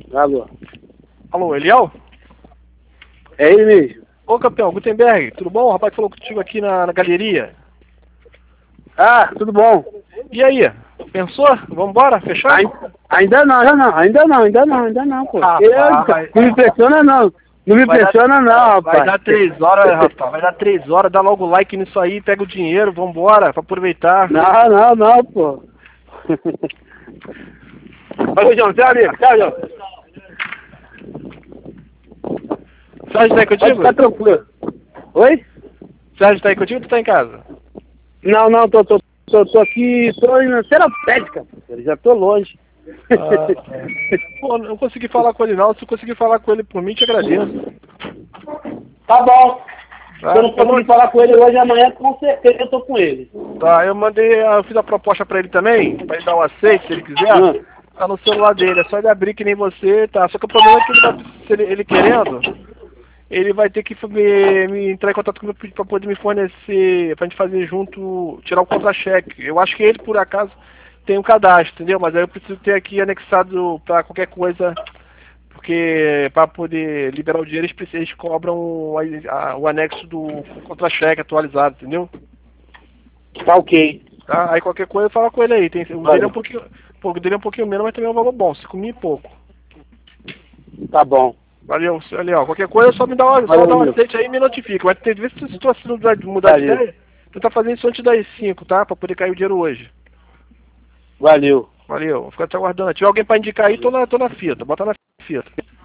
Alô. Alô, Eliel? É ele mesmo. Ô, campeão, Gutenberg, tudo bom? O rapaz falou contigo aqui na galeria. Ah, tudo bom. E aí? Pensou? Vambora? Fechar? Ainda não, pô. Rapaz, Não me pressiona não. Não me pressiona não, rapaz. Vai dar 3 horas, rapaz. Vai dar 3 horas, dá logo like nisso aí, pega o dinheiro, vambora, pra aproveitar. Não, pô. Valeu, João. Tchau, amigo. Tchau, João. Sérgio tá aí Pode contigo? ficar tranquilo. Oi? Sérgio tá aí contigo ou tu tá em casa? Não, tô aqui, tô indo na terapêutica, pô. Já tô longe. Pô, não consegui falar com ele não. Se eu conseguir falar com ele por mim, te agradeço. Tá bom. Tá? Se eu não conseguir falar com ele hoje, amanhã, com certeza eu tô com ele. Tá, eu fiz a proposta pra ele também, pra ele dar o aceite, se ele quiser. Tá no celular dele, é só ele abrir que nem você, tá? Só que o problema é que ele vai, se ele querendo, ele vai ter que me entrar em contato comigo pra poder me fornecer, pra gente fazer junto, tirar o contra-cheque. Eu acho que ele, por acaso, tem um cadastro, entendeu? Mas aí eu preciso ter aqui anexado pra qualquer coisa, porque para poder liberar o dinheiro eles cobram o anexo do contra-cheque atualizado, entendeu? Tá ok. Tá? Aí qualquer coisa fala com ele aí. O dele é um pouquinho, o dele é um pouquinho menos, mas também é um valor bom, 5.000 e pouco. Tá bom. Valeu, Leal. Qualquer coisa, só dá um aceite aí e me notifica. Mas tem vezes que se tu assim mudar de ideia, tu tá fazendo isso antes das 5, tá? Pra poder cair o dinheiro hoje. Valeu. Valeu, vou ficar te aguardando. Se tiver alguém pra indicar aí, tô na fita. Bota na fita.